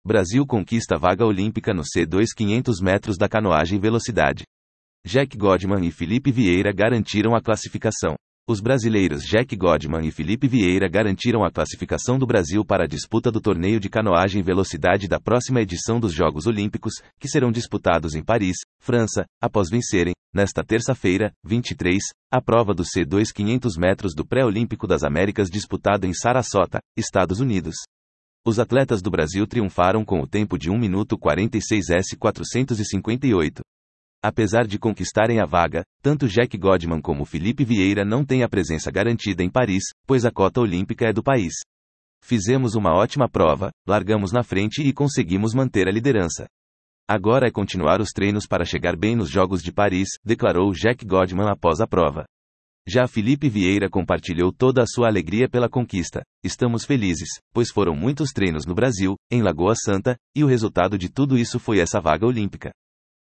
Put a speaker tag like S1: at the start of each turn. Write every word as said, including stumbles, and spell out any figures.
S1: Brasil conquista vaga olímpica no C dois quinhentos metros da canoagem velocidade. Jack Godman e Felipe Vieira garantiram a classificação. Os brasileiros Jack Godman e Felipe Vieira garantiram a classificação do Brasil para a disputa do torneio de canoagem velocidade da próxima edição dos Jogos Olímpicos, que serão disputados em Paris, França, após vencerem, nesta terça-feira, vinte e três, a prova do C dois quinhentos metros do Pré-Olímpico das Américas disputado em Sarasota, Estados Unidos. Os atletas do Brasil triunfaram com o tempo de um minuto quarenta e seis segundos quatrocentos e cinquenta e oito. Apesar de conquistarem a vaga, tanto Jack Godman como Felipe Vieira não têm a presença garantida em Paris, pois a cota olímpica é do país. Fizemos uma ótima prova, largamos na frente e conseguimos manter a liderança. Agora é continuar os treinos para chegar bem nos Jogos de Paris, declarou Jack Godman após a prova. Já Felipe Vieira compartilhou toda a sua alegria pela conquista. Estamos felizes, pois foram muitos treinos no Brasil, em Lagoa Santa, e o resultado de tudo isso foi essa vaga olímpica.